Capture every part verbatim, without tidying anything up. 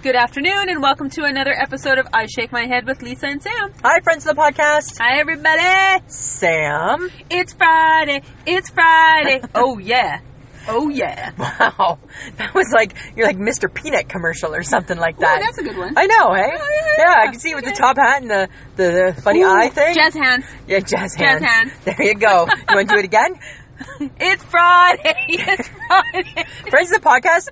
Good afternoon, and welcome to another episode of I Shake My Head with Lisa and Sam. Hi, friends of the podcast. Hi, everybody. Sam. It's Friday. It's Friday. Oh, yeah. Oh, yeah. Wow. That was like, you're like Mister Peanut commercial or something like that. Oh, that's a good one. I know, hey? Oh, yeah, yeah, yeah, I can see with the top hat and the, the, the funny Ooh, eye thing. Jazz hands. Yeah, jazz hands. Jazz hands. There you go. You want to do it again? It's Friday. It's Friday. Friends of the podcast,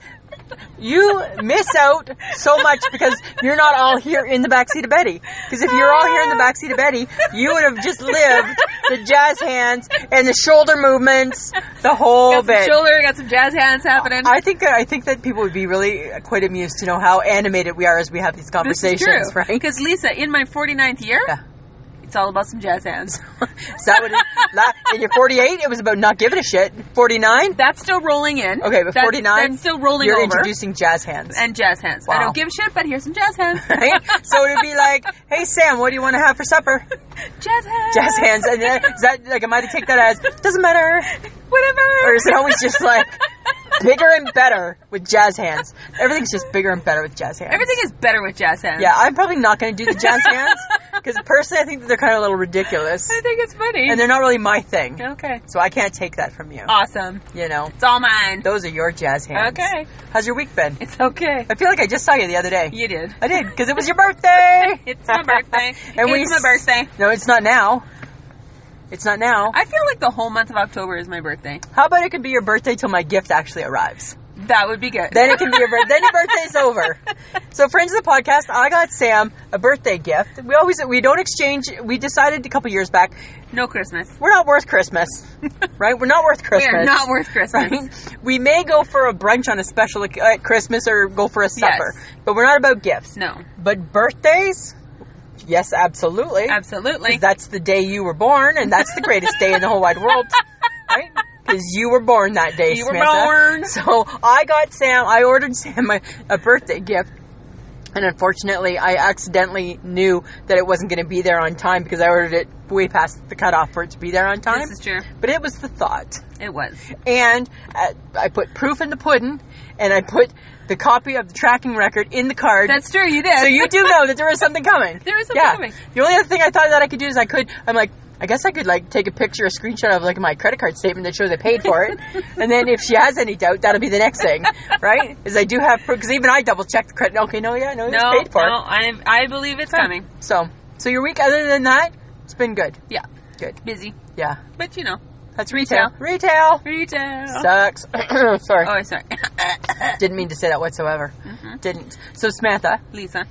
you miss out so much because you're not all here in the backseat of Betty. Because if you're all here in the backseat of Betty, you would have just lived the jazz hands and the shoulder movements, the whole Got some bit. shoulder, got some jazz hands happening. I think I think that people would be really quite amused to know how animated we are as we have these conversations, this is true. right? Because Lisa, in my forty-ninth year, Yeah. it's all about some jazz hands. Is that what it, in your forty-eight, it was about not giving a shit. forty-nine? That's still rolling in. Okay, but That's- forty-nine? That's still rolling You're over. introducing jazz hands. And jazz hands. I Wow. don't give a shit, but here's some jazz hands. Right? So it'd be like, hey Sam, what do you want to have for supper? Jazz hands. Jazz hands. And then, is that, like, am I to take that as, doesn't matter? Whatever. Or is it always just like, bigger and better with jazz hands? Everything's just bigger and better with jazz hands. Everything is better with jazz hands. Yeah, I'm probably not going to do the jazz hands, because personally I think that they're kind of a little ridiculous. I think it's funny. And they're not really my thing. Okay. So I can't take that from you. Awesome. You know, It's all mine. those are your jazz hands. Okay. How's your week been? It's okay. I feel like I just saw you the other day. You did. I did, because it was your birthday. It's my birthday. And we it's my birthday. No, it's not now. It's not now. I feel like the whole month of October is my birthday. How about it could be your birthday till my gift actually arrives? That would be good. Then it can be your birthday. Then your birthday's over. So, friends of the podcast, I got Sam a birthday gift. We always we don't exchange. We decided a couple years back No Christmas. we're not worth Christmas, right? We're not worth Christmas. We are not worth Christmas. Right? We may go for a brunch on a special at Christmas or go for a supper, Yes. but we're not about gifts. No. But birthdays, yes, absolutely. Absolutely. 'Cause that's the day you were born, and that's the greatest day in the whole wide world, right? Because you were born that day, You were Samantha. born. So I got Sam, I ordered Sam a, a birthday gift, and unfortunately I accidentally knew that it wasn't going to be there on time because I ordered it way past the cutoff for it to be there on time. This is true. But it was the thought. It was. And uh, I put proof in the pudding, and I put the copy of the tracking record in the card. That's true. You did. So you do know that there was something coming. There is something yeah. coming. The only other thing I thought that I could do is I could, I'm like, I guess I could like take a picture, a screenshot of like my credit card statement that shows I paid for it. And then if she has any doubt, that'll be the next thing, right? Is I do have proof, because even I double checked the credit. Okay, no, yeah, no, it's No, paid for. no, I, I believe it's coming. So, so your week, other than that, it's been good. Yeah. Good. Busy. Yeah. But, you know. That's retail. Retail. Retail. Sucks. Sorry. Oh, sorry. Didn't mean to say that whatsoever. Mhm. Didn't. So, Samantha. Lisa.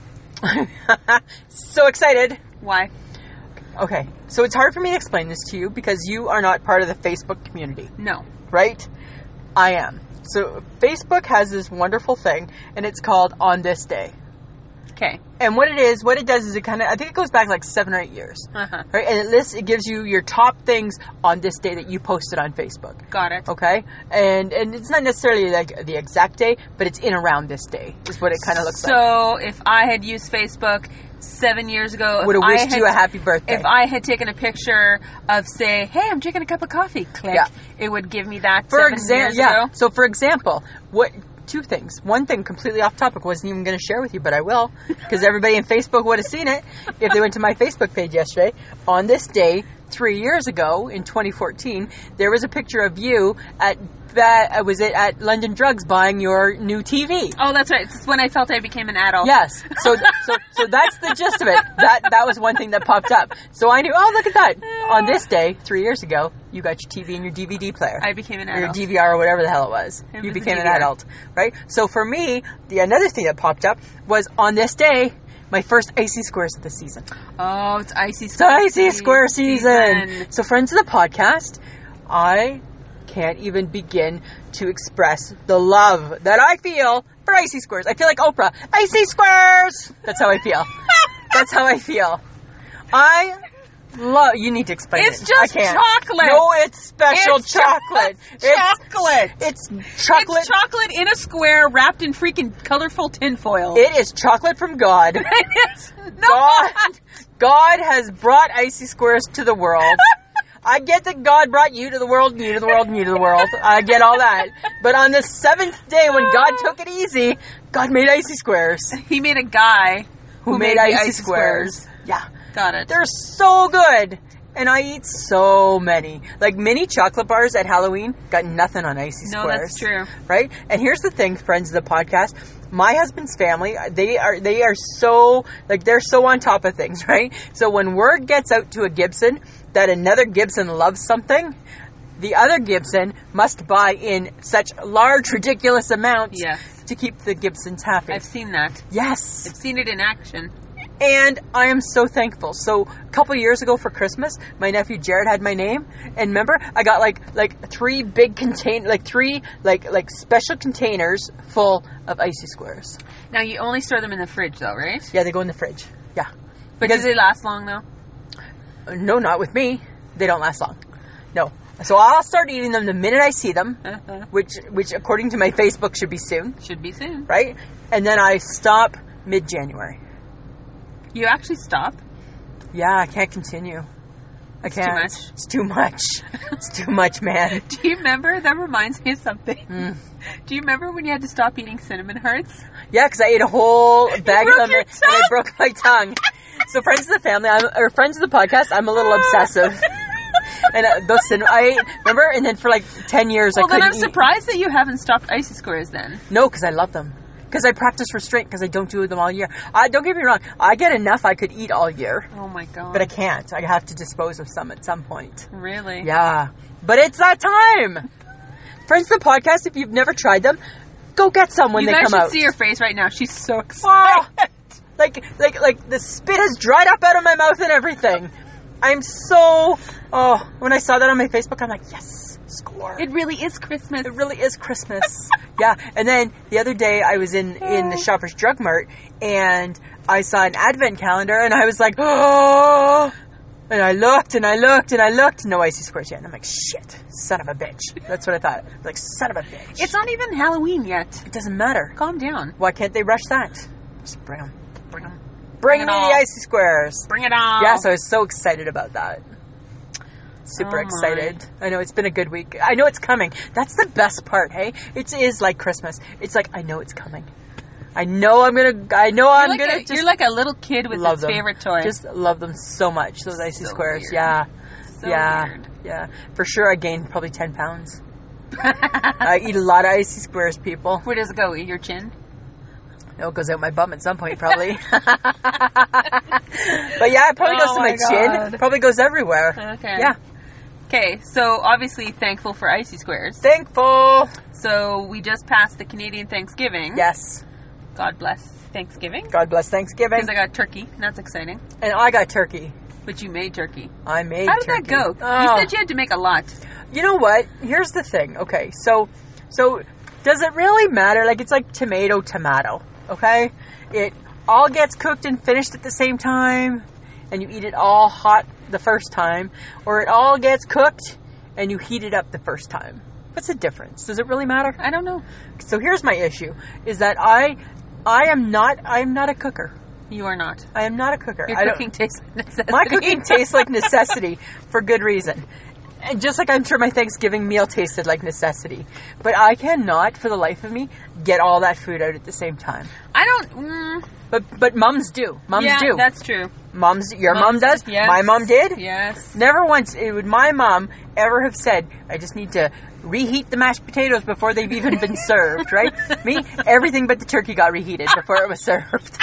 So excited. Why? Okay. So it's hard for me to explain this to you because you are not part of the Facebook community, No. right? I am. So Facebook has this wonderful thing, and it's called On This Day. Okay. And what it is, what it does is it kind of, I think it goes back like seven or eight years. Uh-huh. Right? And it lists, it gives you your top things on this day that you posted on Facebook. Got it. Okay? And and it's not necessarily like the exact day, but it's in around this day, is what it kind of looks like. So, if I had used Facebook seven years ago, if Would have I wished had, you a happy birthday. If I had taken a picture of, say, hey, I'm drinking a cup of coffee, click, Yeah. it would give me that For seven example, years yeah. ago. So for example, what two things? One thing completely off topic, wasn't even going to share with you, but I will, because everybody in Facebook would have seen it if they went to my Facebook page yesterday. On this day, three years ago in twenty fourteen, there was a picture of you at that was it at London Drugs buying your new T V. Oh, that's right. It's when I felt I became an adult. Yes. So so so that's the gist of it. That that was one thing that popped up. So I knew, oh, look at that. On this day, three years ago, you got your T V and your D V D player. I became an Or your adult. D V R or whatever the hell it was. It you was a became D an V R. adult, right? So for me, the another thing that popped up was on this day, my first Icy Squares of the season. Oh, it's Icy It's Square Icy se- Square season. season. So friends of the podcast, I can't even begin to express the love that I feel for Icy Squares. I feel like Oprah. Icy Squares! That's how I feel. That's how I feel. I love... You need to explain It's it. just I can't. chocolate. No, it's special It's chocolate. just chocolate. It's, it's chocolate. It's chocolate in a square wrapped in freaking colorful tinfoil. It is chocolate from God. It's not. God, God has brought Icy Squares to the world. I get that God brought you to the world, and you to the world, and you to the world. I get all that. But on the seventh day, when God took it easy, God made icy squares. He made a guy Who, who made, made the icy, icy squares. squares. Yeah. Got it. They're so good. And I eat so many. Like mini chocolate bars at Halloween, got nothing on icy No, squares. that's true. Right? And here's the thing, friends of the podcast. My husband's family, they are they are so, like, they're so on top of things, right? So when word gets out to a Gibson that another Gibson loves something, the other Gibson must buy in such large, ridiculous amounts Yes. to keep the Gibsons happy. I've seen that. Yes. I've seen it in action. And I am so thankful. So a couple years ago for Christmas, my nephew Jared had my name, and remember, I got like like three big contain like three like like special containers full of icy squares. Now, you only store them in the fridge, though, right? Yeah, they go in the fridge. Yeah, But because do they last long, though? no, not with me. They don't last long. No. So I'll start eating them the minute I see them, which which according to my Facebook should be soon, Should be soon. right? And then I stop mid-January. You actually stop? Yeah, I can't continue. I It's too can't. much. It's too much. It's too much, man. Do you remember? That reminds me of something. Mm. Do you remember when you had to stop eating cinnamon hearts? Yeah, because I ate a whole bag of broke them your and I tongue. broke my tongue. So friends of the family, I'm, or friends of the podcast, I'm a little obsessive. And uh, those cinnamon, I ate, remember? And then for like ten years, Well, I then couldn't I'm eat. surprised that you haven't stopped icy squares then. No, because I love them. Because I practice restraint because I don't do them all year. I don't get me wrong. I get enough I could eat all year, Oh my god. but I can't. I have to dispose of some at some point. Really? Yeah, but it's that time. Friends of the podcast, if you've never tried them, go get some when You they guys come should out. see her face right now. She's so excited. Oh, like, like, like the spit has dried up out of my mouth and everything. I'm so. Oh, when I saw that on my Facebook, I'm like, yes, score. It really is Christmas. It really is Christmas. Yeah. And then the other day I was in, in the Shoppers Drug Mart and I saw an advent calendar and I was like, oh, and I looked and I looked and I looked. No icy squares yet. And I'm like, shit, son of a bitch. That's what I thought. Like, son of a bitch. It's not even Halloween yet. It doesn't matter. Calm down. Why can't they rush that? Just bring them. Bring them. Bring, Bring me it the on. icy squares. Bring it on. Yeah, so I was so excited about that. Super Oh, my. excited. I know it's been a good week. I know it's coming. That's the best part, hey? It is like Christmas. It's like, I know it's coming. I know I'm gonna, I know You're I'm like, gonna a, just you're like a little kid with love his them. favorite toy. Just love them so much, those icy So squares. weird. Yeah. So yeah. weird. Yeah. For sure I gained probably ten pounds. I eat a lot of icy squares, people. Where does it go? Your chin? Oh, it goes out my bum at some point, probably. But yeah, it probably Oh goes to my, my chin. God. Probably goes everywhere. Okay. Yeah. Okay, so obviously thankful for icy squares. Thankful. So we just passed the Canadian Thanksgiving. Yes. God bless Thanksgiving. God bless Thanksgiving. Because I got turkey. And that's exciting. And I got turkey. But you made turkey. I made How did turkey. that go? Oh. You said you had to make a lot. You know what? Here's the thing. Okay, so so does it really matter? Like, it's like tomato, tomato. Okay, it all gets cooked and finished at the same time, and you eat it all hot the first time, or it all gets cooked and you heat it up the first time. What's the difference? Does it really matter? I don't know. So here's my issue: is that I I am not I am not a cooker. You are not. I am not a cooker. Your I don't- cooking tastes like necessity. My cooking tastes like necessity for good reason. And just like I'm sure my Thanksgiving meal tasted like necessity. But I cannot, for the life of me, get all that food out at the same time. I don't... Mm, But but mums do. Mums yeah, do. that's true. Mums, your Mums- mom does. yes. My mom did. Yes. Never once it would my mom ever have said, I just need to reheat the mashed potatoes before they've even been served, right? Me, everything but the turkey got reheated before it was served.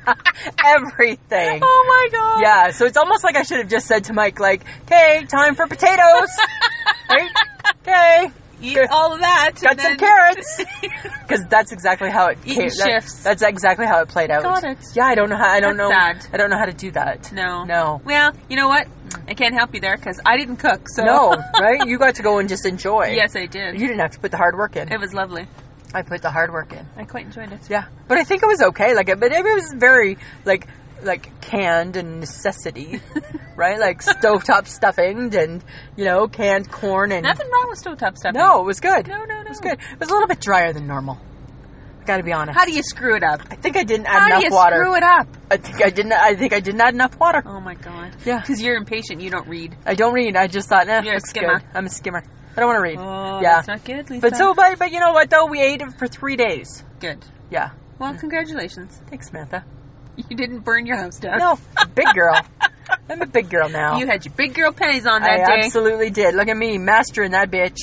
Everything. Oh my god. Yeah, so it's almost like I should have just said to Mike, like, okay, time for potatoes. Right? Okay. Eat all of that. Got and some then- carrots. Because that's exactly how it Eat came. in that- shifts. That's exactly how it played out. Got it. Yeah, I don't know how. I don't That's know. sad. I don't know how to do that. No. No. Well, you know what? I can't help you there because I didn't cook. So No, right? You got to go and just enjoy. Yes, I did. You didn't have to put the hard work in. It was lovely. I put the hard work in. I quite enjoyed it. Yeah, but I think it was okay. Like, but it was very like like canned and necessity, right? Like stovetop stuffing and you know canned corn and Nothing wrong with stovetop stuffing. no, it was good. No, no, no. It was good. It was a little bit drier than normal. I gotta be honest. How do you screw it up? I think I didn't add How enough do you water. screw it up? I think I didn't. I think I didn't add enough water. Oh my god. Yeah. Because you're impatient. You don't read. I don't read. I just thought, eh, You're a looks skimmer. good. I'm a skimmer. I don't want to read. Oh, yeah. that's not good, Lisa. But so, but but you know what though? We ate it for three days. Good. Yeah. Well, congratulations. Thanks, Samantha. You didn't burn your house down. No, big girl. I'm a big girl now. You had your big girl pennies on that I day. absolutely did. Look at me, mastering that bitch.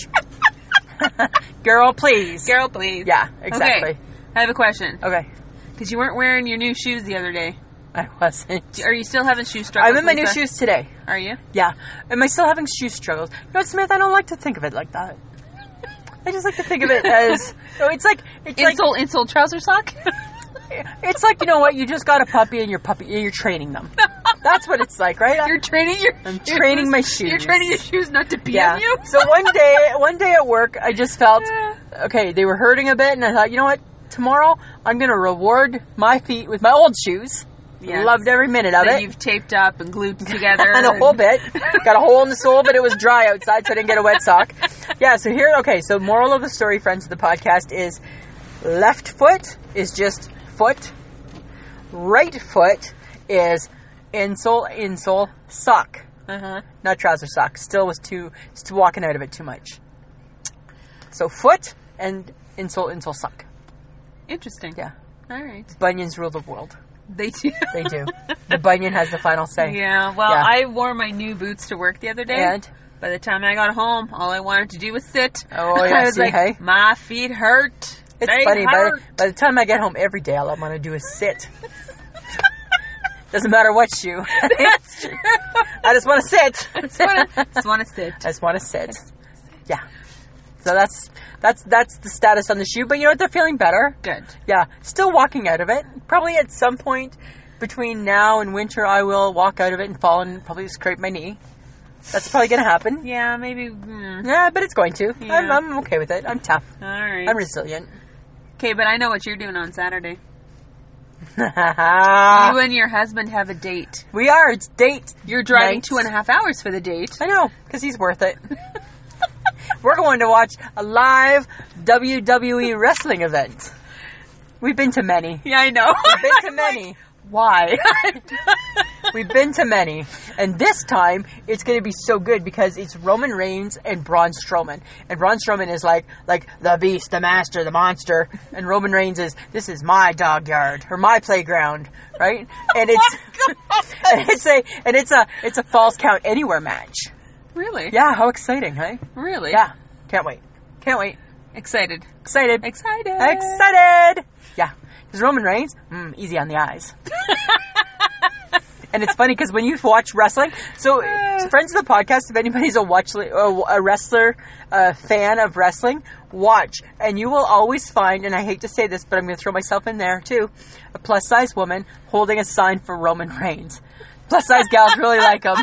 Girl, please. Girl, please. Yeah, exactly. Okay. I have a question. Okay. Because you weren't wearing your new shoes the other day. I wasn't. Are you still having shoe struggles? I'm in my Lisa? new shoes today. Are you? Yeah. Am I still having shoe struggles? You know what, Samantha? I don't like to think of it like that. I just like to think of it as... Oh, it's like... It's Insole, like, insole trouser sock? it's like, you know what? You just got a puppy and you're puppy and you're training them. That's what it's like, right? You're training your I'm shoes. training my shoes. You're training your shoes not to pee Yeah. on you? So one day, one day at work, I just felt, okay, they were hurting a bit, and I thought, you know what? Tomorrow, I'm going to reward my feet with my old shoes. Yes. Loved every minute of That it. you've taped up and glued together. And a whole bit. Got a hole in the sole, but it was dry outside, so I didn't get a wet sock. Yeah, so here, okay, so moral of the story, friends of the podcast, is left foot is just foot. Right foot is insole, insole, sock. Uh-huh. Not trouser sock. Still was too, still walking out of it too much. So foot and insole, insole, sock. Interesting. Yeah. All right. Bunions rule the world. They do. They do. The bunion has the final say. Yeah. Well, Yeah. I wore my new boots to work the other day. And? By the time I got home, all I wanted to do was sit. Oh, yeah, I was see, like, hey? my feet hurt. It's They funny, by hurt. the, by the time I get home every day, all I want to do is sit. Doesn't matter what shoe. That's true. I just want to sit. Just want to just want to sit. I just want to sit. Yeah. So that's that's that's the status on the shoe. But you know what? They're feeling better. Good. Yeah. Still walking out of it. Probably at some point between now and winter, I will walk out of it and fall and probably scrape my knee. That's probably going to happen. Yeah, maybe. Mm. Yeah, but it's going to. Yeah. I'm, I'm okay with it. I'm tough. All right. I'm resilient. Okay, but I know what you're doing on Saturday. You we and your husband have a date. are. It's date. You're driving night. two and a half hours for the date. I know, because he's worth it. We're going to watch a live W W E wrestling event. We've been to many. Yeah, I know. We've been to many. Why? We've been to many. And this time, it's going to be so good because it's Roman Reigns and Braun Strowman. And Braun Strowman is like, like the beast, the master, the monster. And Roman Reigns is, this is my dog yard, or my playground, right? And it's, and it's a, and it's a, it's a falls count anywhere match. Really? Yeah, how exciting, hey? Really? Yeah, can't wait. Can't wait. Excited. Excited. Excited. Excited! Yeah. Because Roman Reigns, mm, easy on the eyes. And it's funny because when you watch wrestling, so, so friends of the podcast, if anybody's a watch a wrestler, a fan of wrestling, watch, and you will always find, and I hate to say this, but I'm going to throw myself in there too, a plus size woman holding a sign for Roman Reigns. Plus size gals really like him.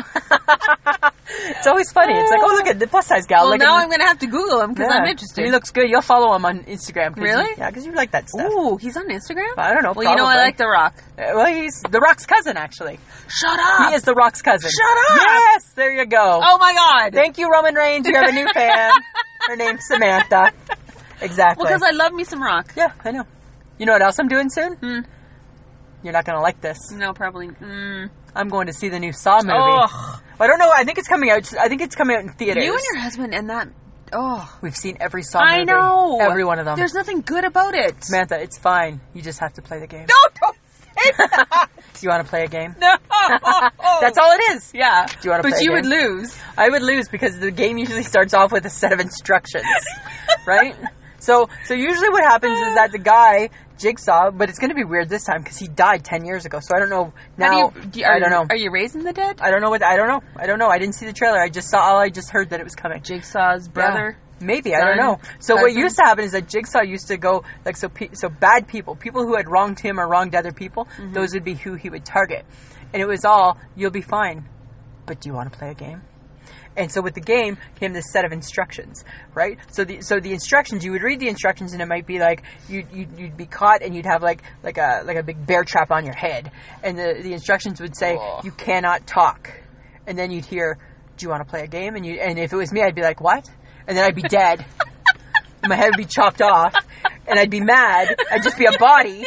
It's always funny. It's like, oh, look at the plus size gal. Well, look now at I'm going to have to Google him because Yeah. I'm interested. He looks good. You'll follow him on Instagram. 'cause Really? You, yeah, because you like that stuff. Ooh, he's on Instagram? I don't know. Well, you know I probably. like The Rock. Uh, well, he's The Rock's cousin, actually. Shut up! He is The Rock's cousin. Shut up! Yes, there you go. Oh my god! Thank you, Roman Reigns. You have a new fan. Her name's Samantha. Exactly. Well, because I love me some Rock. Yeah, I know. You know what else I'm doing soon? Hmm. You're not going to like this. No, probably. Mm. I'm going to see the new Saw movie. Oh. I don't know. I think it's coming out. I think it's coming out in theaters. You and your husband and that. Oh. We've seen every Saw movie. I know. Every one of them. There's nothing good about it. Samantha, it's fine. You just have to play the game. No, don't say that. Do you want to play a game? No. That's all it is. Yeah. Do you want to But play a you would game? lose. I would lose because the game usually starts off with a set of instructions, right? So, so usually what happens is that the guy, Jigsaw, but it's going to be weird this time because he died ten years ago. So I don't know now. How do you, do you, are I don't know. You, are you raising the dead? I don't know what. I don't know. I don't know. I didn't see the trailer. I just saw. All I just heard that it was coming. Jigsaw's brother. Yeah. Maybe I son, don't know. So what cousin. used to happen is that Jigsaw used to go like so. Pe- so bad people, people who had wronged him or wronged other people, Mm-hmm. those would be who he would target, and it was all you'll be fine, but do you want to play a game? And so with the game came this set of instructions, right? So the so the instructions, you would read the instructions and it might be like you'd you'd, you'd be caught and you'd have like like a like a big bear trap on your head, and the the instructions would say Ugh. you cannot talk, and then you'd hear, do you want to play a game? And you and if it was me, I'd be like, what? And then I'd be dead. And my head would be chopped off, and I'd be mad. I'd just be a body,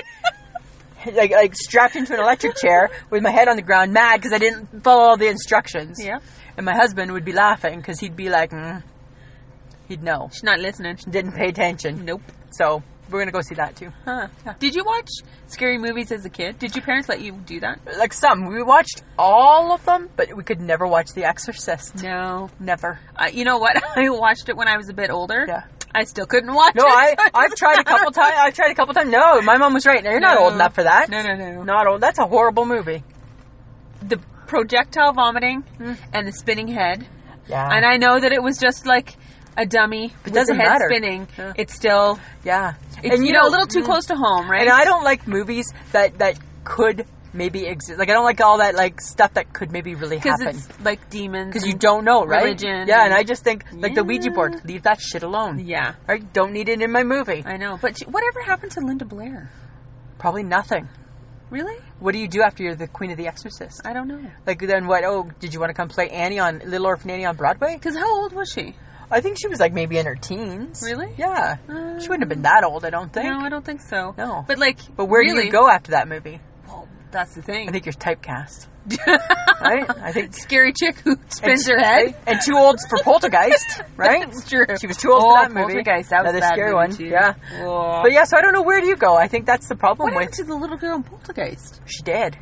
like like strapped into an electric chair with my head on the ground, mad because I didn't follow all the instructions. Yeah. And my husband would be laughing because he'd be like, mm. he'd know. She's not listening. Didn't pay attention. Nope. So we're gonna go see that too. Huh. Did you watch scary movies as a kid? Did your parents let you do that? Like some, we watched all of them, but we could never watch The Exorcist. No. Never. Uh, you know what? I watched it when I was a bit older. Yeah. I still couldn't watch No, it. I so I've tried a couple times. I've tried a couple times. No, my mom was right. You're not No. old enough for that. No, no, no. Not old. That's a horrible movie. The projectile vomiting Mm. and the spinning head. Yeah. And I know that it was just like a dummy with doesn't the head matter. spinning. Yeah. It's still, Yeah. it's, and you know, a little too close to home, right? And I don't like movies that that could maybe exist. Like I don't like all that like stuff that could maybe really Because happen. it's like demons. Because you and- don't know, right? religion Yeah, and and- I just think like the Ouija Yeah. board, leave that shit alone. Yeah, Right? Don't need it in my movie. I know. But she- whatever happened to Linda Blair? Probably nothing. Really? What do you do after you're the Queen of the Exorcist? I don't know. Like then what? Oh, did you want to come play Annie on Little Orphan Annie on Broadway? Because how old was she? I think she was like maybe in her teens. Really? Yeah. Uh, She wouldn't have been that old, I don't think. No, I don't think so. No. But like, But where really, do you go after that movie? Well, that's the thing. I think you're typecast. Right? I think Scary chick who spins and, her head. And too old for Poltergeist, right? That's true. She was too old oh, for that movie. Poltergeist, that was Another a bad scary movie one. too. Yeah. Oh. But yeah, so I don't know, where do you go? I think that's the problem What with... happened to the little girl in Poltergeist? She did.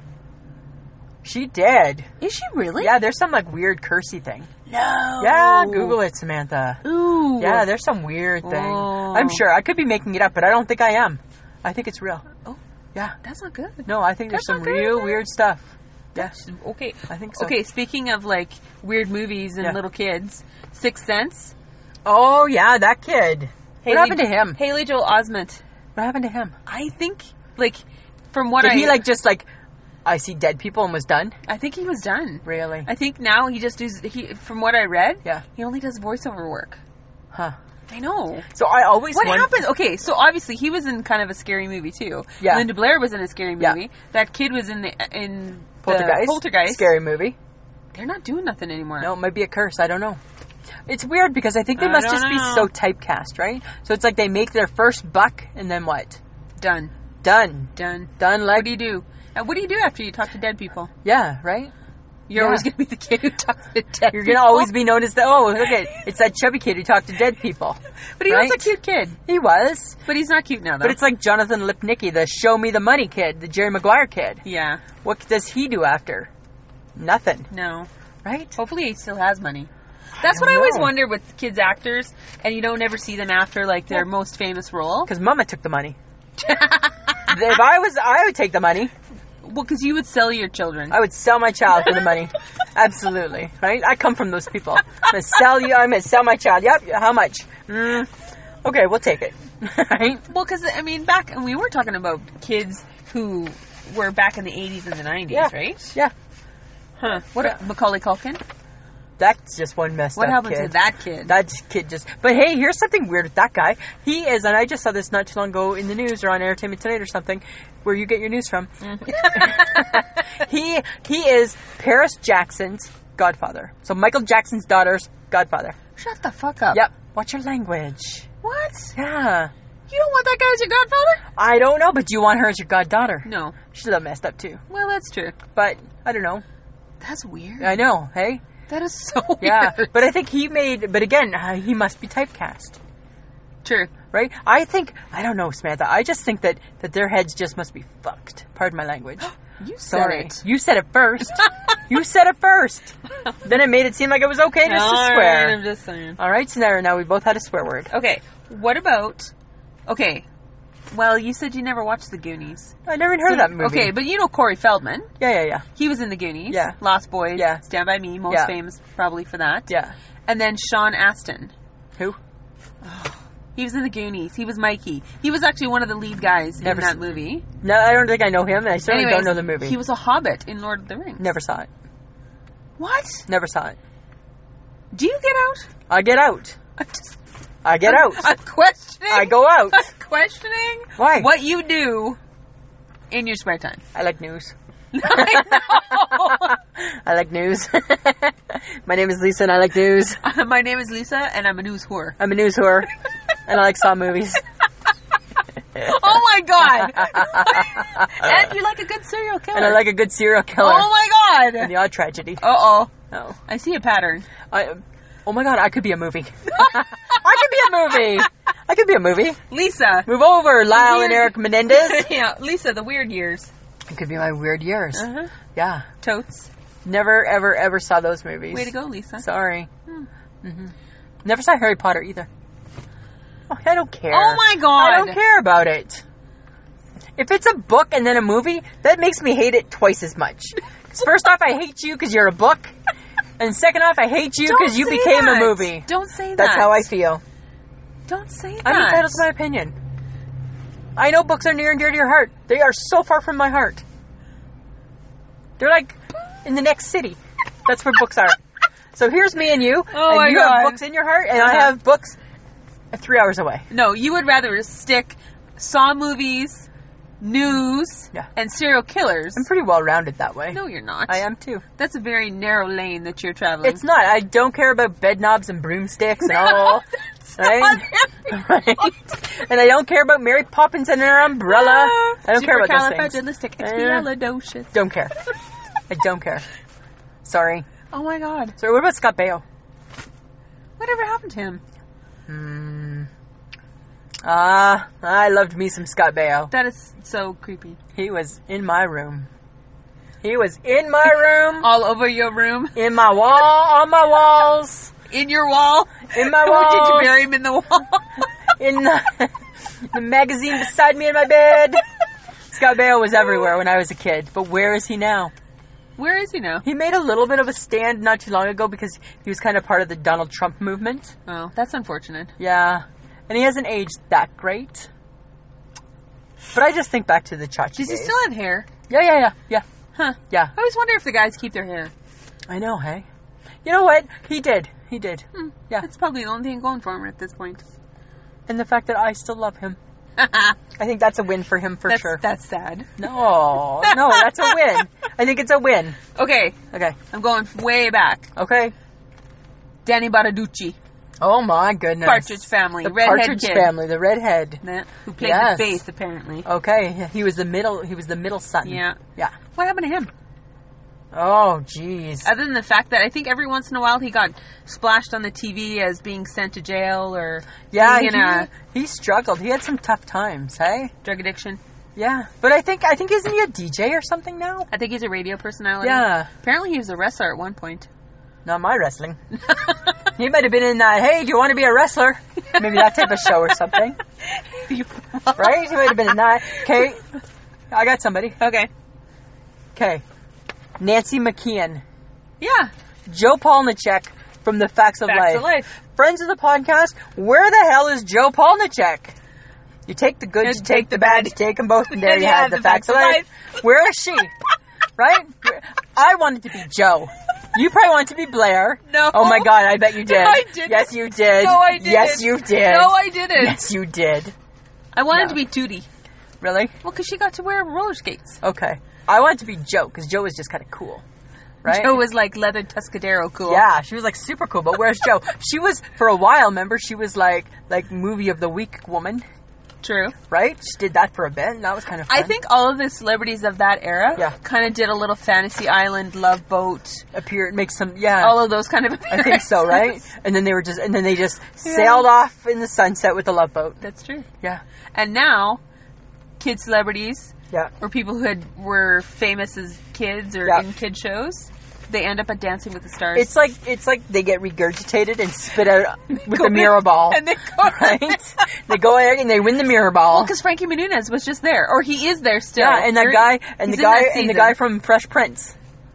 She did. Is she really? Yeah, there's some like weird cursey thing. No. Yeah, Google it, Samantha. Ooh. Yeah, there's some weird thing. Oh. I'm sure. I could be making it up, but I don't think I am. I think it's real. Oh. Yeah. That's not good. No, I think there's That's some not good, real man. weird stuff. Yeah. Okay. I think so. Okay, speaking of like weird movies and Yeah. little kids, Sixth Sense. Oh, yeah, that kid. Haley, what happened to him? Haley Joel Osment. What happened to him? I think, like, from what Did I... he, like, just, like, I see dead people and was done? I think he was done. Really? I think now he just does... He, from what I read, Yeah. he only does voiceover work. Huh. I know. So I always What won- happened? Okay, so obviously he was in kind of a scary movie too. Yeah. Linda Blair was in a scary Yeah. movie. That kid was in the in the Poltergeist. Poltergeist. Scary movie. They're not doing nothing anymore. No, it might be a curse. I don't know. It's weird because I think they I must don't just be know. so typecast, right? So it's like they make their first buck and then what? Done. Done. Done. Done like... What do you do? Uh, what do you do after you talk to dead people? Yeah, right? You're Yeah. always going to be the kid who talks to dead You're people. going to always be known as the... Oh, look at... It's that chubby kid who talked to dead people. But he right? was a cute kid. He was. But he's not cute now, though. But it's like Jonathan Lipnicki, the show me the money kid, the Jerry Maguire kid. Yeah. What does he do after? Nothing. No. Right? Hopefully he still has money. That's don't what I always know. wonder with kids actors, and you don't ever see them after, like, their Yeah. most famous role. Because Mama took the money. If I was... I would take the money. Well, because you would sell your children. I would sell my child for the money. Absolutely. Right? I come from those people. I'm going to sell you... I'm going to sell my child. Yep. How much? Mm, okay, we'll take it. Right? Well, because, I mean, back, and we were talking about kids who were back in the eighties and the nineties, Yeah. right? Yeah. Huh. What, Yeah. Macaulay Culkin? That's just one messed What up happened kid. to that kid? That kid just... But hey, here's something weird with that guy. He is, and I just saw this not too long ago in the news or on Entertainment Tonight or something, where you get your news from. he he is Paris Jackson's godfather. So Michael Jackson's daughter's godfather. Shut the fuck up. Yep. Watch your language. What? Yeah. You don't want that guy as your godfather? I don't know, but do you want her as your goddaughter? No. She's a little messed up too. Well, that's true. But, I don't know. That's weird. I know, hey? That is so weird. Yeah. But I think he made... But again, uh, he must be typecast. True. Right? I think, I don't know, Samantha. I just think that, that their heads just must be fucked. Pardon my language. You said Sorry. it. You said it first. You said it first. Then it made it seem like it was okay just to All swear. right, I'm just saying. All right, so now, now we both had a swear word. Okay, what about... Okay, well, you said you never watched The Goonies. I never even heard of that movie. Okay, but you know Corey Feldman. Yeah, yeah, yeah. He was in The Goonies. Yeah. Lost Boys. Yeah. Stand By Me, most Yeah. famous probably for that. Yeah. And then Sean Astin. Who? He was in The Goonies. He was Mikey. He was actually one of the lead guys Never in that s- movie. No, I don't think I know him. and I certainly Anyways, don't know the movie. He was a hobbit in Lord of the Rings. Never saw it. What? Never saw it. Do you get out? I get out. I'm just... I get out. I'm questioning. I go out. I'm questioning Why? what you do in your spare time. I like news. I know. I like news. My name is Lisa and I like news. My name is Lisa, and I'm a news whore. I'm a news whore. And I like Saw movies. Oh my god! And you like a good serial killer. And I like a good serial killer. Oh my And god! the odd tragedy. Uh oh. Oh. I see a pattern. I, Oh my god, I could be a movie. I could be a movie. I could be a movie. Lisa. Move over, Lyle Weird. and Eric Menendez. Yeah, Lisa, the weird years. It could be my weird years. Uh-huh. Yeah. Totes. Never, ever, ever saw those movies. Way to go, Lisa. Sorry. Hmm. Mm-hmm. Never saw Harry Potter either. Oh, I don't care. Oh my god. I don't care about it. If it's a book and then a movie, that makes me hate it twice as much. 'Cause first off, I hate you because you're a book. And second off, I hate you Don't because you say became that. a movie. Don't say that. That's how I feel. Don't say that. I'm entitled to my opinion. I know books are near and dear to your heart. They are so far from my heart. They're like in the next city. That's where books are. So here's me and you. Oh and my you God. have books in your heart, and I Uh-huh. have books three hours away. No, you would rather stick Saw movies, news, Yeah. and serial killers. I'm pretty well rounded that way. No, you're not. I am too. That's a very narrow lane that you're traveling. It's not. I don't care about bed knobs and broomsticks and all. Right? Right? And I don't care about Mary Poppins and her umbrella. I don't care about those things. Supercalifragilisticexpialidocious. Don't care. I don't care. Sorry. Oh my god. So what about Scott Baio? Whatever happened to him? Hmm. Ah, I loved me some Scott Baio. That is so creepy. He was in my room. He was in my room, All over your room? in my wall, on my walls, In your wall? in my Or walls, did you bury him in the wall? in the, the magazine beside me in my bed. Scott Baio was everywhere when I was a kid, but where is he now? Where is he now? He made a little bit of a stand not too long ago because he was kind of part of the Donald Trump movement. Oh, that's unfortunate. Yeah. And he hasn't aged that great. But I just think back to the Chachi Does he days. still have hair? Yeah, yeah, yeah, yeah, Huh. yeah. I always wonder if the guys keep their hair. I know, hey? You know what? He did. He did. Hmm. Yeah. That's probably the only thing going for him at this point. And the fact that I still love him. I think that's a win for him for that's, sure. That's sad. No, no, that's a win. I think it's a win. Okay, Okay, I'm going way back. okay. Danny Bartaducci, Oh my goodness. Partridge Family, The redhead Partridge kid. Family, the redhead. That- who played Yes. the bass, apparently. Okay, he was the middle. He was the middle son. Yeah. Yeah. What happened to him? Oh, jeez. Other than the fact that I think every once in a while he got splashed on the T V as being sent to jail or Yeah, being in a he, he struggled. He had some tough times, hey? drug addiction. Yeah, but I think I think isn't he a D J or something now? I think he's a radio personality. Yeah, Apparently he was a wrestler at one point. not my wrestling. He might have been in that. Hey, do you want to be a wrestler? Maybe that type of show or something, right? He might have been in that. Okay, I got somebody. Okay. Okay, Nancy McKeon, Yeah. Joe Polnicek from the Facts of Facts Life. of life. Friends of the podcast. Where the hell is Joe Polnicek? You take the good, you And take the bad, you take them both, and there And you you have have the the Facts of Life. Where is she? Right? I wanted to be Joe. You probably wanted to be Blair. No. Oh my God, I bet you did. No, I didn't. Yes, you did. No, I didn't. Yes, you did. No, I didn't. Yes, you did. I wanted No. to be Tootie. Really? Well, because she got to wear roller skates. Okay. I wanted to be Joe because Joe was just kind of cool. Right? Joe was like leather Tuscadero cool. Yeah, she was like super cool. But where's Joe? She was for a while. Remember, she was like like movie of the week woman, True. right? She did that for a bit, and that was kind of fun. I think all of the celebrities of that era Yeah. kind of did a little Fantasy Island, Love Boat, appear make some yeah. all of those kind of I think so, right? appearances. And then they were just and then they just Yeah. sailed off in the sunset with the Love Boat. That's true. Yeah, And now, kid celebrities yeah. or people who had were famous as kids or Yeah. in kid shows, they end up at Dancing with the Stars. It's like it's like they get regurgitated and spit out with Go the mirror ball, and they go right? They go there and they win the mirror ball. because Frankie Muniz was just there, or he is there still. Yeah, and that There- guy and the he's in guy that and the season. guy from Fresh Prince.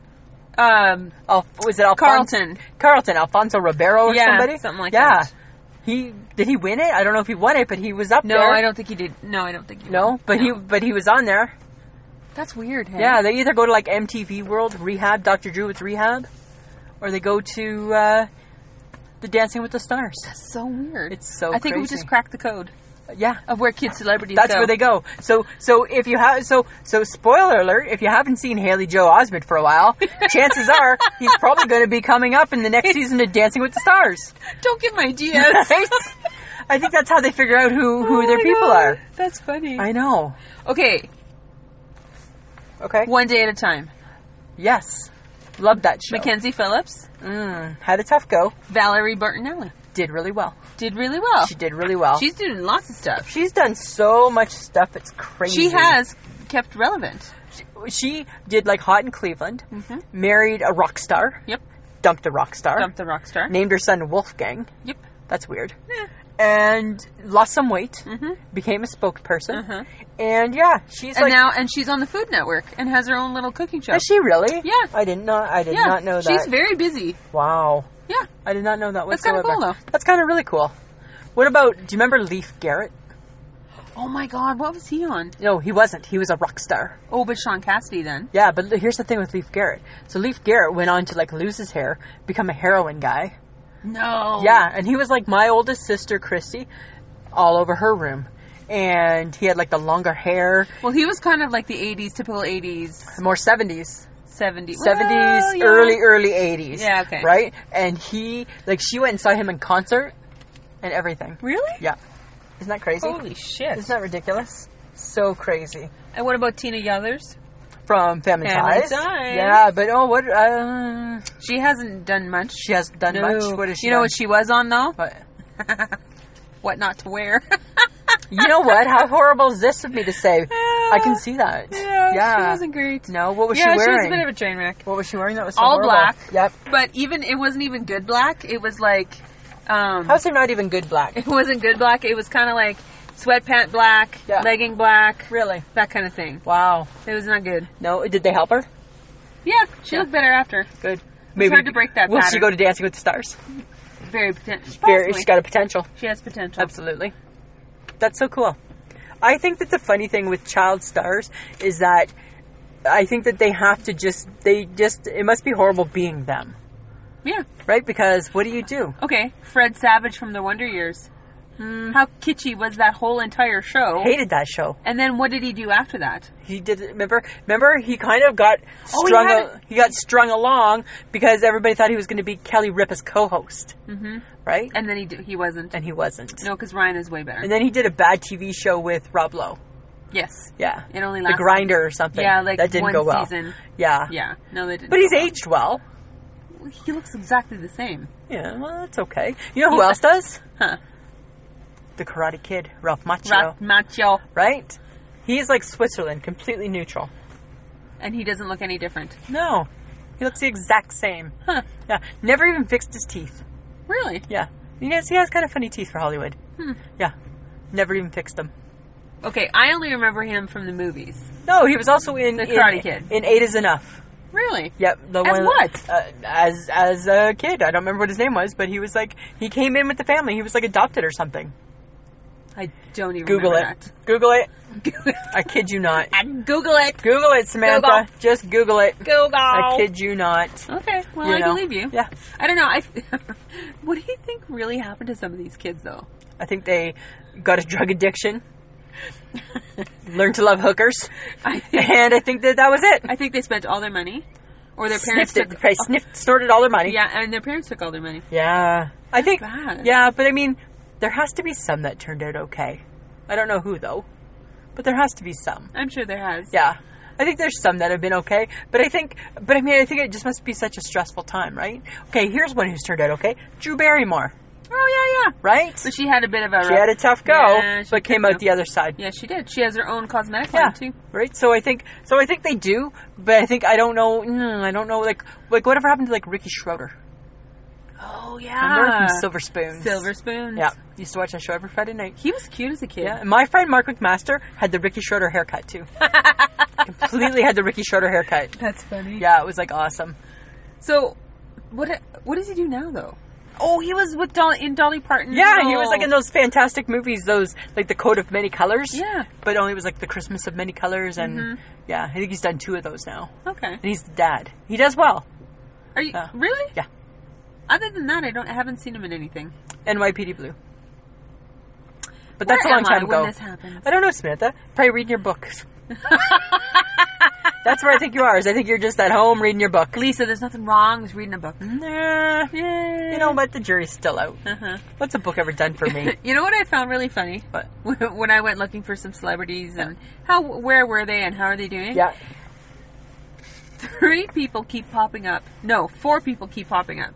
um, Oh, was it Alfonso? Carlton. Carlton, Alfonso Ribeiro or Yeah, somebody? something like yeah. that. He did he win it? I don't know if he won it, but he was up No, there. I don't think he did. No, I don't think he. No, won. but No. he but he was on there. That's weird. Hey? Yeah, they either go to like M T V World Rehab, Doctor Druid's Rehab, or they go to uh, the Dancing with the Stars. That's so weird. It's so I think we crazy. just cracked the code Yeah, of where kid celebrities that's go. where they go. So so if you have so so spoiler alert, if you haven't seen Haley Joe Osment for a while, chances are he's probably going to be coming up in the next season of Dancing with the Stars. Don't get my ideas. Right? I think that's how they figure out who who Oh their my people God. are. That's funny. I know. Okay, Okay. one day at a time. Yes. Loved that show. Mackenzie Phillips. Mm, had a tough go. Valerie Bertinelli. Did really well. Did really well. She did really well. She's doing lots of stuff. She's done so much stuff, it's crazy. She has kept relevant. She, she did like Hot in Cleveland, Mm-hmm. married a rock star, Yep. dumped a rock star, Dumped the rock star. named her son Wolfgang. Yep. That's weird. Yeah. And lost some weight, Mm-hmm. became a spokesperson, Uh-huh. and yeah, she's And like. now, and she's on the Food Network and has her own little cooking show. Is she really? Yeah. I did not. I did yeah. not know that. She's very busy. Wow. Yeah. I did not know that That's kinda whatsoever. cool, though. That's kind of really cool. What about? Do you remember Leif Garrett? Oh my God, what was he on? No, he wasn't. He was a rock star. Oh, but Sean Cassidy then. Yeah, but here's the thing with Leif Garrett. So Leif Garrett went on to like lose his hair, become a heroin guy. No. Yeah, and he was like my oldest sister, Christy, all over her room. And he had like the longer hair, Well, he was kind of like the eighties, typical eighties, more seventies. seventies. seventies, Well, yeah. early, early eighties. Yeah, okay. Right? And he, like, she went and saw him in concert and everything. Really? Yeah. Isn't that crazy? Holy shit. Isn't that ridiculous? So crazy. And what about Tina Yothers? From Family, Family Ties. Ties. Yeah, but oh, what, uh, She hasn't done much. she hasn't done No. much. What is she You know done? what she was on, though? What? What not to wear. You know what? How horrible is this of me to say? I can see that. Yeah, she wasn't great. No, what was yeah, she wearing? she was a bit of a train wreck. What was she wearing that was so All horrible? black. Yep. But even, it wasn't even good black. It was like, um... How's there not even good black? It wasn't good black. It was kind of like sweatpant black, Yeah. legging black, Really? that kind of thing. Wow. It was not good. No, did they help her? Yeah, she Yeah. looked better after. Good. It's hard to break that Will she pattern. go to Dancing with the Stars? Very potential. Very, she's got a potential. She has potential. Absolutely. That's so cool. I think that the funny thing with child stars is that I think that they have to just, they just, it must be horrible being them. Yeah. Right? Because what do you do? Okay, Fred Savage from the Wonder Years. Hmm. How kitschy was that whole entire show? Hated that show. And then what did he do after that? He did, remember, remember he kind of got Oh, he strung, had a, he got strung along because everybody thought he was going to be Kelly Ripa's co-host. Mm-hmm. Right? And then he d- he wasn't. And he wasn't. No, because Ryan is way better. And then he did a bad T V show with Rob Lowe. Yes. Yeah. It only The lasted. Grinder or something. Yeah, like that didn't one go well. season. Yeah. Yeah. No, they didn't. But he's go well. aged well. He looks exactly the same. Yeah, well, that's okay. You know who else does? Huh. The Karate Kid, Ralph Macchio. Ralph Macchio. Right? He's like Switzerland, completely neutral. And he doesn't look any different. No. He looks the exact same. Huh. Yeah. Never even fixed his teeth. Really? Yeah. He has, he has kind of funny teeth for Hollywood. Hmm. Yeah. Never even fixed them. Okay, I only remember him from the movies. No, he was also in The in, Karate Kid. in Eight Is Enough. Really? Yep. The As one, what? Uh, as as a kid. I don't remember what his name was, but he was like, he came in with the family. He was like adopted or something. I don't even Google remember it. Google it. I kid you not. that. Google it. Google it, Samantha. Google. Just Google it. Google. I kid you not. Okay, well, You I know. believe you. Yeah. I don't know. I, what do you think really happened to some of these kids, though? I think they got a drug addiction, learned to love hookers, I think, and I think that that was it. I think they spent all their money, or their parents Sniffed it. took. They sniffed, snorted all their money. Yeah, and their parents took all their money. Yeah. I think. bad. Yeah, but I mean, there has to be some that turned out okay. I don't know who though, but there has to be some. I'm sure there has. Yeah. I think there's some that have been okay, but I think, but I mean, I think it just must be such a stressful time, right? Okay, here's one who's turned out okay. Drew Barrymore, Oh yeah, yeah. right? But she had a bit of a. She had a tough go, Yeah, she but came did out the other side. Yeah, she did. She has her own cosmetic Yeah, line too. right. So I think, so I think they do, but I think I don't know. Mm, I don't know, like, like whatever happened to like Ricky Schroeder? Oh Remember yeah. from Silver Spoons? Silver Spoons. Yeah, used to watch that show every Friday night. He was cute as a kid. Yeah, and my friend Mark McMaster had the Ricky Schroeder haircut too. Completely had the Ricky Schroeder haircut. That's funny. Yeah, it was like awesome. So, what what does he do now though? Oh, he was with Dolly in Dolly Parton. Yeah, he was like in those fantastic movies, those like The Coat of Many Colors. Yeah. But only was like The Christmas of Many Colors, and Mhm. yeah, I think he's done two of those now. Okay. And he's the dad. He does well. Are you Yeah. really? Yeah. Other than that, I don't. I haven't seen him in anything. N Y P D Blue. But that's Where a long am time I ago. when this happens? I don't know, Samantha. Probably reading your books. That's where I think you are. Is I think you're just at home reading your book. Lisa, there's nothing wrong with reading a book. Nah. Yeah. You know, but the jury's still out. Uh-huh. What's a book ever done for me? You know what I found really funny? What? When I went looking for some celebrities and how, where were they and how are they doing? Yeah. three people keep popping up. No, four people keep popping up.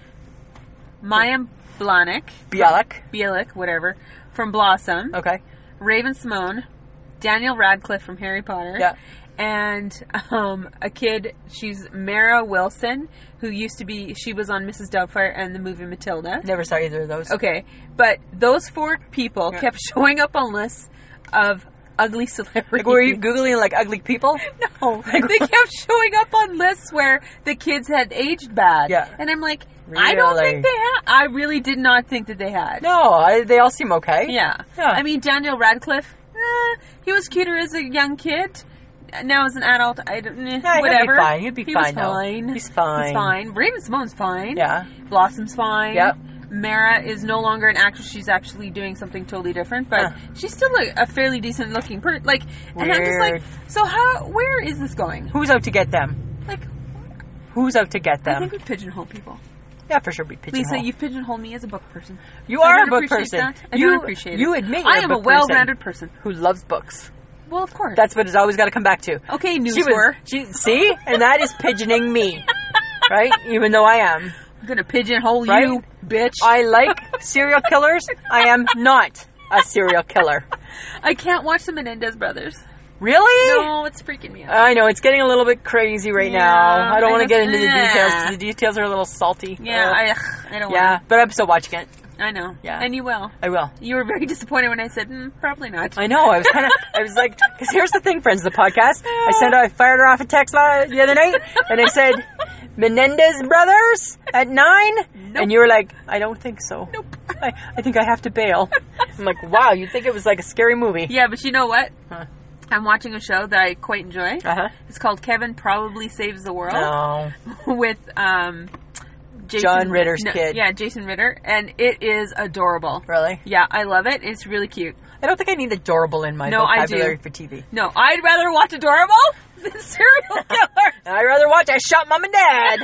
Maya Blahnik. Bialik. Bialik, whatever. From Blossom. Okay. Raven Simone. Daniel Radcliffe from Harry Potter. Yeah. And um, a kid, she's Mara Wilson, who used to be, she was on Missus Doubtfire and the movie Matilda. Never saw either of those. Okay. But those four people Yeah. kept showing up on lists of ugly celebrities. Like, were you Googling, like, ugly people? No. They kept showing up on lists where the kids had aged bad. Yeah. And I'm like, I don't Really? think they had. I really did not think that they had. No, I, they all seem okay. Yeah. Yeah. I mean, Daniel Radcliffe, eh, he was cuter as a young kid. Now as an adult, I don't, eh, Yeah, whatever. He'd be fine. He'd be he fine, was though. fine. He's fine. He's fine. Raven Simone's fine. Yeah. Blossom's fine. Yep. Mara is no longer an actress. She's actually doing something totally different, but Huh. she's still a, a fairly decent looking person. Like, and I'm just like, Weird. so how? Where is this going? Who's out to get them? Like, Who's out to get I them? think we pigeonhole people. Yeah, for sure. Be pigeonhole. Lisa, you've pigeonholed me as a book person. You I are a don't book appreciate person. that. I you don't appreciate it. You admit I you're am a a book well-rounded person. person who loves books. Well, of course. That's what it's always got to come back to. Okay, news She whore. was, she, see? And that is pigeoning me. Right? Even though I am. I'm gonna pigeonhole Right? you, bitch. I like serial killers. I am not a serial killer. I can't watch the Menendez brothers. Really? No, it's freaking me out. I know, it's getting a little bit crazy right Yeah, now. I don't I want to just- get into the yeah. details 'cause the details are a little salty. yeah, Uh, I, ugh, I don't yeah, want but I'm still watching it. to. I know. Yeah. And you will. I will. You were very disappointed when I said, mm, probably not. I know. I was kind of. I was like, because here's the thing, friends of the podcast. I sent. I fired her off a text la- the other night, and I said, Menendez brothers at nine, Nope. and you were like, I don't think so. Nope. I, I think I have to bail. I'm like, wow, you'd think it was like a scary movie. Yeah, but you know what? Huh. I'm watching a show that I quite enjoy. Uh huh. It's called Kevin Probably Saves the World No. with um, Jason, John Ritter's no, kid. Yeah, Jason Ritter, and it is adorable. Really? Yeah, I love it. It's really cute. I don't think I need adorable in my No, I vocabulary do. for T V. No, I'd rather watch Adorable than Serial Killer. I'd rather watch I Shot Mom and Dad.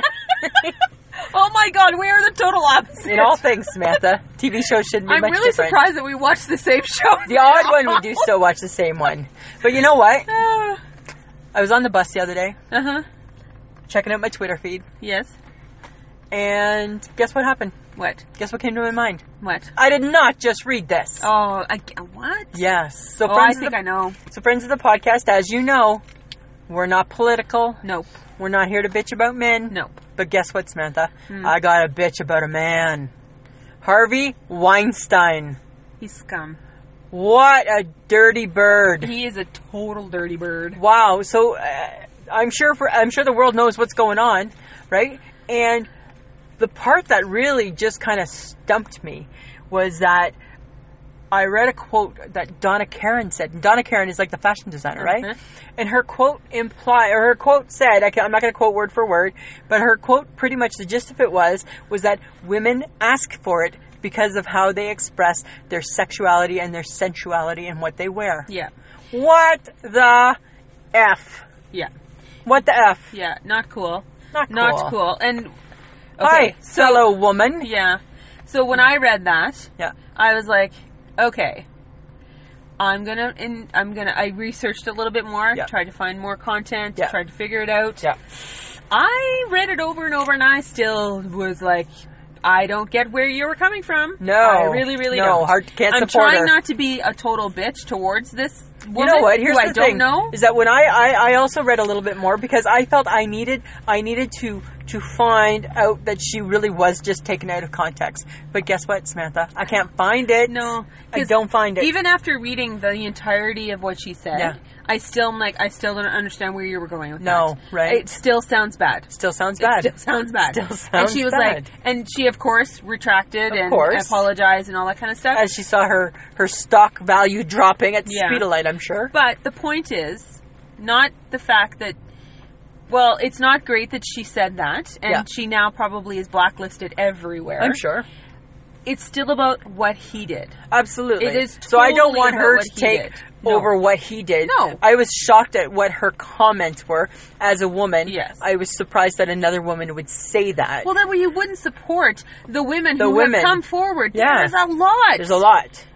Oh my God, we are the total opposite. In all things, Samantha, T V shows shouldn't be I'm much really different. surprised that we watched the same show. The odd one, we do still watch the same one. But you know what? Uh I was on the bus the other day, huh. checking out my Twitter feed, Yes. and guess what happened? What? Guess what came to my mind? What? I did not just read this. Oh, I, what? Yes. So Oh, I friends, think of the, I know. so friends of the podcast, as you know, we're not political. Nope. We're not here to bitch about men. Nope. But guess what, Samantha? Hmm. I got a bitch about a man. Harvey Weinstein. He's scum. What a dirty bird. He is a total dirty bird. Wow. So uh, I'm sure for I'm sure the world knows what's going on, right? And the part that really just kind of stumped me was that I read a quote that Donna Karan said. Donna Karan is like the fashion designer, right? Mhm. And her quote implied, or her quote said, I can, I'm not going to quote word for word, but her quote, pretty much the gist of it was, was that women ask for it because of how they express their sexuality and their sensuality and what they wear. Yeah. What the F? Yeah. What the F? Yeah. Not cool. Not cool. Not cool. And Hi, okay, so fellow woman. yeah. So when I read that, Yeah. I was like, okay, I'm gonna. In, I'm gonna. I researched a little bit more. Yeah. Tried to find more content. Yeah. Tried to figure it out. Yeah. I read it over and over, and I still was like, I don't get where you were coming from. No. I really, really no, don't. hard, can't I'm support trying her. not to be a total bitch towards this woman You know what? Here's who the I don't thing, know. is that when I, I, I also read a little bit more because I felt I needed I needed to to find out that she really was just taken out of context. But guess what, Samantha? I can't find it. No, I 'cause don't find it. Even after reading the entirety of what she said, Yeah. I still am like, I still don't understand where you were going with No, that. right. It still sounds bad. Still sounds bad. It still sounds bad. Still and sounds she was bad. like, and she of course retracted Of and course. apologized and all that kind of stuff. As she saw her, her stock value dropping at the Yeah. speed of light, I'm sure. But the point is, not the fact that, well, it's not great that she said that, and Yeah. she now probably is blacklisted everywhere. I'm sure. It's still about what he did. Absolutely. It is so I don't totally want about her what to he take did. No. over what he did. No. I was shocked at what her comments were as a woman. Yes. I was surprised that another woman would say that. Well, then you wouldn't support the women The who women. have come forward. Yeah. There's a lot. There's a lot.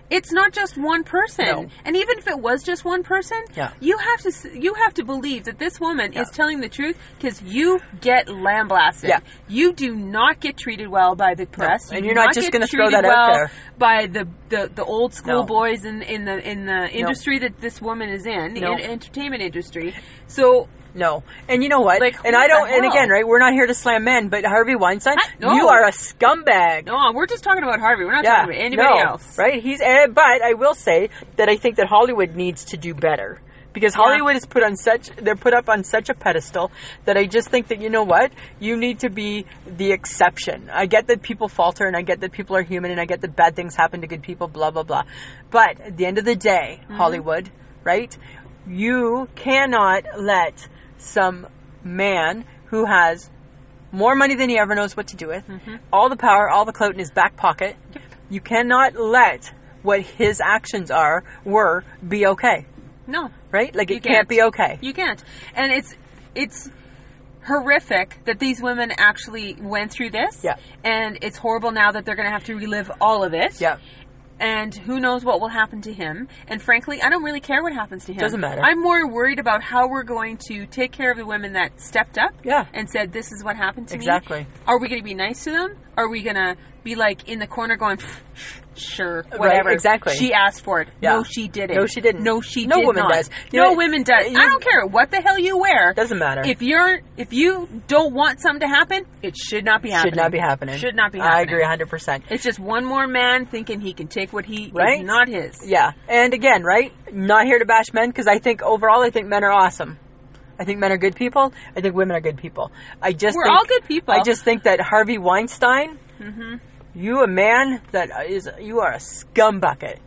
It's not just one person. No. And even if it was just one person, Yeah. you have to s- you have to believe that this woman Yeah. is telling the truth because you get lambasted. Yeah. You do not get treated well by the press. No. And You you're do not just get gonna throw treated that out well there. by the, the, the old school No. boys in, in the in the industry that this woman is in, No. in entertainment industry. So No. And you know what? Like, and what I don't, the and hell? again, right, we're not here to slam men, but Harvey Weinstein, I- no. you are a scumbag. no, we're just talking about Harvey. We're not Yeah, talking about anybody no, else. right? He's, eh, but I will say that I think that Hollywood needs to do better. Because Hollywood is put on such, they're put up on such a pedestal that I just think that, you know what? You need to be the exception. I get that people falter and I get that people are human and I get that bad things happen to good people, blah, blah, blah. But at the end of the day, Mm-hmm. Hollywood, right? You cannot let some man who has more money than he ever knows what to do with, Mm-hmm. all the power, all the clout in his back pocket, you cannot let what his actions are, were, be okay. No. Right? Like, You it can't. can't. be okay. You can't. And it's it's horrific that these women actually went through this. Yeah. And it's horrible now that they're going to have to relive all of it. Yeah. And who knows what will happen to him. And frankly, I don't really care what happens to him. Doesn't matter. I'm more worried about how we're going to take care of the women that stepped up Yeah. and said, this is what happened to Exactly. me. Are we going to be nice to them? Are we going to be like in the corner going, sure, whatever. exactly. She asked for it. Yeah. No, she didn't. No, she didn't. No, she No did woman not. does. You No know, woman does. you- I don't care what the hell you wear. Doesn't matter. If you're, if you don't want something to happen, it should not be happening. Should not be happening. Should not be I happening. agree one hundred percent. It's just one more man thinking he can take what he Right? is not his. Yeah. And again, right? Not here to bash men because I think overall, I think men are awesome. I think men are good people. I think women are good people. I just We're think, all good people. I just think that Harvey Weinstein, Mm-hmm. you a man that is, you are a scumbucket.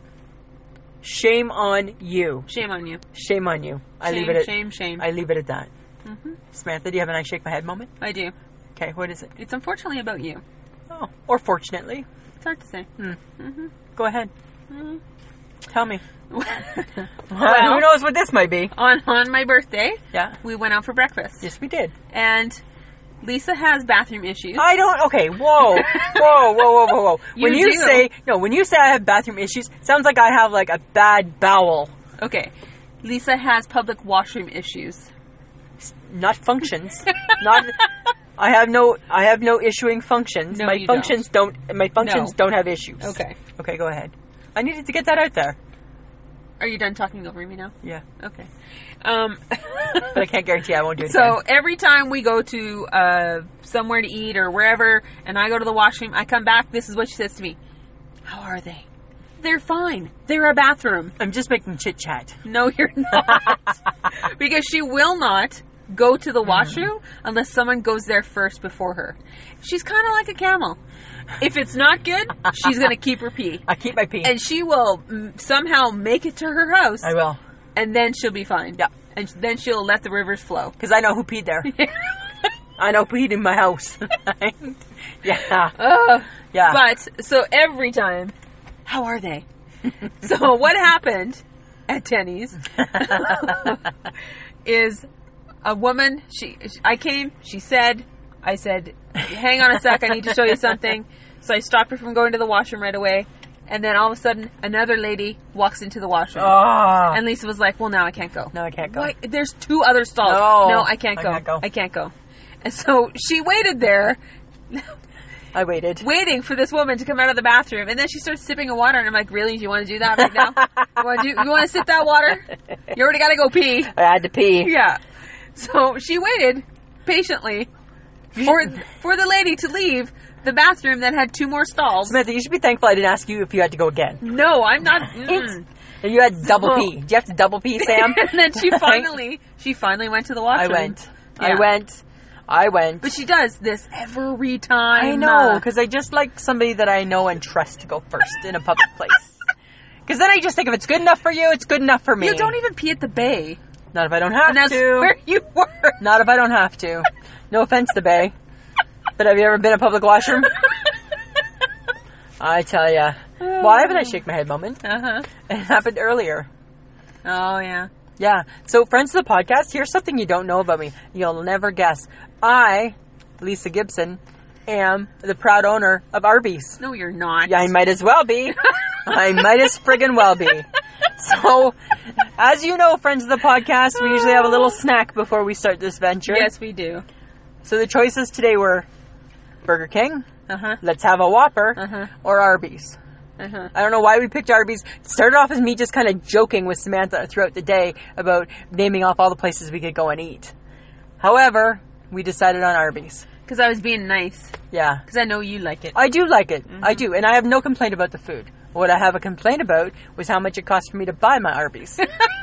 Shame on you. Shame on you. Shame on you. I Shame, leave it at, shame, shame. I leave it at that. Mm-hmm. Samantha, do you have an I shake my head moment? I do. Okay, what is it? It's unfortunately about you. Oh, or fortunately. It's hard to say. Hmm. Mm-hmm. Go ahead. Mm-hmm. Tell me. well, Who knows what this might be? on on my birthday, Yeah. we went out for breakfast, Yes, we did. and Lisa has bathroom issues. I don't. Okay. Whoa. Whoa. Whoa. Whoa. Whoa. Whoa. You when you do. say no, when you say I have bathroom issues, sounds like I have like a bad bowel, Okay, Lisa has public washroom issues. not functions. Not. I have no. I have no issuing functions. No, my you functions don't. My functions No. don't have issues. Okay, Okay. Go ahead. I needed to get that out there. are you done talking over me now? Yeah. Okay. Um, But I can't guarantee I won't do it so again. every time we go to uh, somewhere to eat or wherever, and I go to the washroom, I come back. This is what she says to me: "How are they? They're fine. They're a bathroom." I'm just making chit chat. No, you're not, because she will not go to the washroom unless someone goes there first before her. She's kind of like a camel. If it's not good, she's going to keep her pee. I keep my pee. And she will mm, somehow make it to her house, I will. and then she'll be fine. Yeah. And then she'll let the rivers flow. Because I know who peed there. I know who peed in my house. yeah. Ugh. Yeah. But, so every time, how are they? So what happened at Denny's is a woman, she, I came, she said, I said, hang on a sec, I need to show you something. So I stopped her from going to the washroom right away. And then all of a sudden, another lady walks into the washroom. Oh. And Lisa was like, well, now I can't go. No, I can't go. Why? There's two other stalls. No, no I can't I go. can't go. I can't go. And so she waited there, I waited. waiting for this woman to come out of the bathroom. And then she starts sipping a water. And I'm like, really? Do you want to do that right now? You want to, do, you want to sip that water? You already got to go pee. I had to pee. Yeah. So she waited patiently for for the lady to leave the bathroom that had two more stalls. Samantha, you should be thankful I didn't ask you if you had to go again. No, I'm not. mm-mm. And you had double No. pee. Do you have to double pee, Sam? And then she finally, she finally went to the I washroom. went. Yeah. I went. I went. But she does this every time. I know, because I just like somebody that I know and trust to go first in a public place. Because then I just think if it's good enough for you, it's good enough for me. You don't even pee at the bay. Not if I don't have And that's to. where you were. Not if I don't have to. No offense to Bay. But have you ever been in a public washroom? I tell ya. Well, I have an I shake my head moment. Uh-huh. It happened earlier. Oh, yeah. Yeah. So, friends of the podcast, here's something you don't know about me. You'll never guess. I, Lisa Gibson, am the proud owner of Arby's. No, you're not. Yeah, I might as well be. I might as friggin' well be. So, as you know, friends of the podcast, we usually have a little snack before we start this venture. Yes, we do. So the choices today were Burger King, Uh-huh. Let's Have a Whopper, Uh-huh. or Arby's. Uh-huh. I don't know why we picked Arby's. It started off as me just kind of joking with Samantha throughout the day about naming off all the places we could go and eat. However, we decided on Arby's. Because I was being nice. Yeah. Because I know you like it. I do like it. Mm-hmm. I do. And I have no complaint about the food. What I have a complaint about was how much it cost for me to buy my Arby's.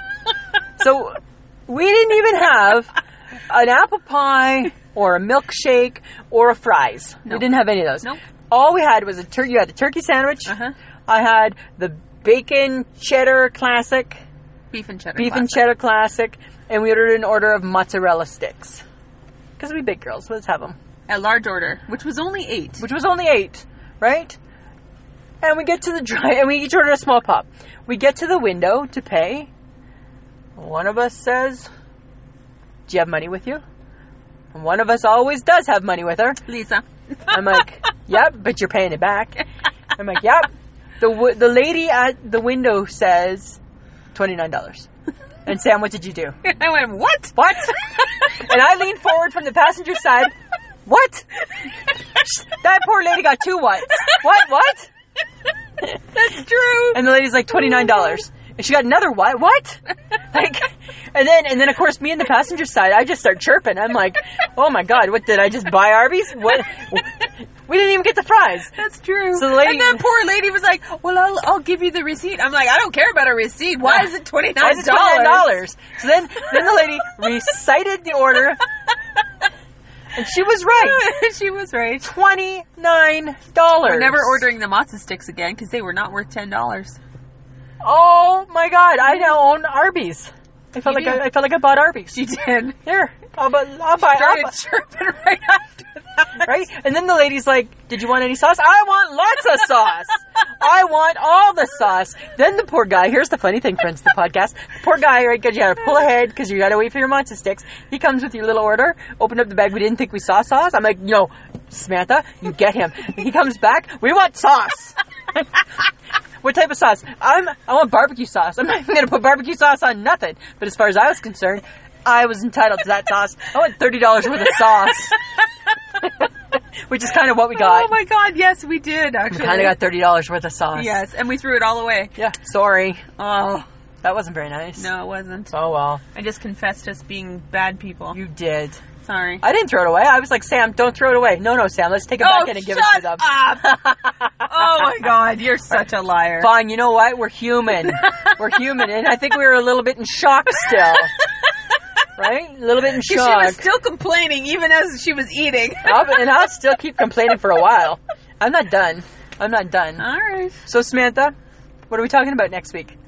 So, we didn't even have an apple pie or a milkshake or a fries. No. We didn't have any of those. Nope. All we had was a turkey. You had the turkey sandwich. Uh-huh. I had the bacon cheddar classic, Beef and cheddar. beef and classic. cheddar classic, and we ordered an order of mozzarella sticks. Because we big girls, let's have them. A large order, which was only eight. Which was only eight, right? And we get to the dry, and we each order a small pop. We get to the window to pay. One of us says, "Do you have money with you?" And one of us always does have money with her. Lisa. I'm like, "Yep, but you're paying it back." I'm like, "Yep." The w- the lady at the window says, twenty-nine dollars. And Sam, what did you do? I went, what? What? And I leaned forward from the passenger side. What? That poor lady got two whats. What? What? That's true. And the lady's like twenty-nine dollars. And she got another what? What? Like, and then, and then of course me and the passenger side, I just start chirping. I'm like, oh my God, what did I just buy Arby's? What? We didn't even get the fries. That's true. So the lady- and that poor lady was like, well, I'll, I'll give you the receipt. I'm like, I don't care about a receipt. Why is it twenty-nine dollars? Why is it twenty-nine dollars? So then, then the lady recited the order. And she was right. She was right. twenty-nine dollars. We're never ordering the matzo sticks again because they were not worth ten dollars. Oh my God! I now own Arby's. I felt You like do. I, I felt like I bought Arby's. She did. Here, I'll, buy, I'll buy. I'll Started buy. chirping right after that. Right? And then the lady's like, "Did you want any sauce?" I want lots of sauce. I want all the sauce. Then the poor guy. Here's the funny thing, friends, of the podcast. The poor guy, right? Because you got to pull ahead because you got to wait for your matzo sticks. He comes with your little order. Open up the bag. We didn't think we saw sauce. I'm like, no, Samantha, you get him. He comes back. We want sauce. What type of sauce? I'm. I want barbecue sauce. I'm not even gonna put barbecue sauce on nothing. But as far as I was concerned, I was entitled to that sauce. I want thirty dollars worth of sauce, which is kind of what we got. Oh my God! Yes, we did We actually. kind of got thirty dollars worth of sauce. Yes, and we threw it all away. Yeah. Sorry, Oh that wasn't very nice. no, it wasn't. Oh well. I just confessed us being bad people. You did. Sorry. I didn't throw it away. I was like, Sam, don't throw it away. No, no, Sam, let's take it Oh, back in and give shut it to them. up! Oh my God, you're such a liar. Fine. You know what? We're human. We're human, and I think we were a little bit in shock still. Right? A little bit in She shock. was still complaining even as she was eating. I'll, and I'll still keep complaining for a while. I'm not done. I'm not done. All right. So, Samantha, what are we talking about next week?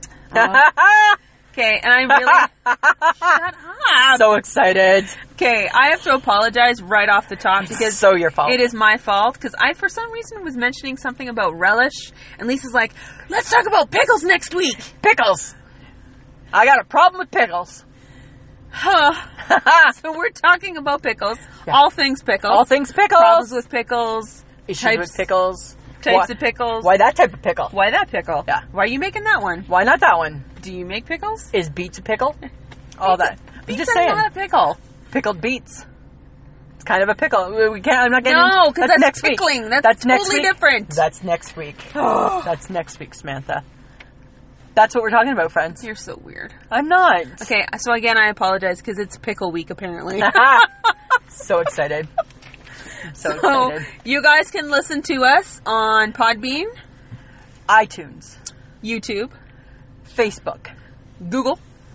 Okay, and I really shut up. So excited. Okay, I have to apologize right off the top because So your fault. it is my fault because I, for some reason, was mentioning something about relish, and Lisa's like, "Let's talk about pickles next week." Pickles. I got a problem with pickles. Huh. So we're talking about pickles, Yeah. all things pickles, All things pickles. problems with pickles, Issues types- with pickles. types Why- of pickles. Why that type of pickle? Why that pickle? Yeah. Why are you making that one? Why not that one? Do you make pickles? Is beets a pickle? All that. I'm Beets just are saying. not a pickle. Pickled beets. It's kind of a pickle. We- We can't. I'm not getting. No, because that's, next pickling. week. That's, That's next totally week. different. That's next week. That's next week, Samantha. That's what we're talking about, friends. You're so weird. I'm not. Okay, so again, I apologize because it's pickle week apparently. So excited. I'm so So excited. you guys can listen to us on Podbean, iTunes, YouTube, Facebook, Google,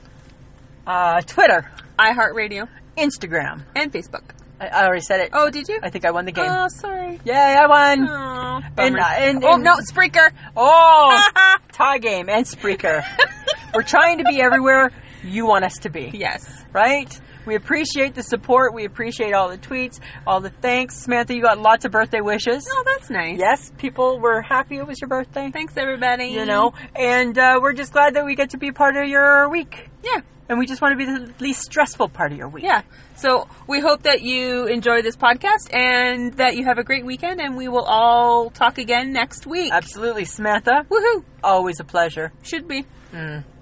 uh, Twitter, iHeartRadio, Instagram. and Facebook. I, I already said it. Oh, did you? I think I won the game. Oh, sorry. Yay, I won. Oh, And, bummer. uh, and, oh and- no, Spreaker. Oh, tie game and Spreaker. We're trying to be everywhere. you want us to be. Yes. Right? We appreciate the support. We appreciate all the tweets, all the thanks. Samantha, you got lots of birthday wishes. Oh, that's nice. Yes, people were happy it was your birthday. Thanks, everybody. You know, and uh, we're just glad that we get to be part of your week. Yeah. And we just want to be the least stressful part of your week. Yeah. So we hope that you enjoy this podcast and that you have a great weekend, and we will all talk again next week. Absolutely. Samantha, Woohoo. always a pleasure. Should be. Mm.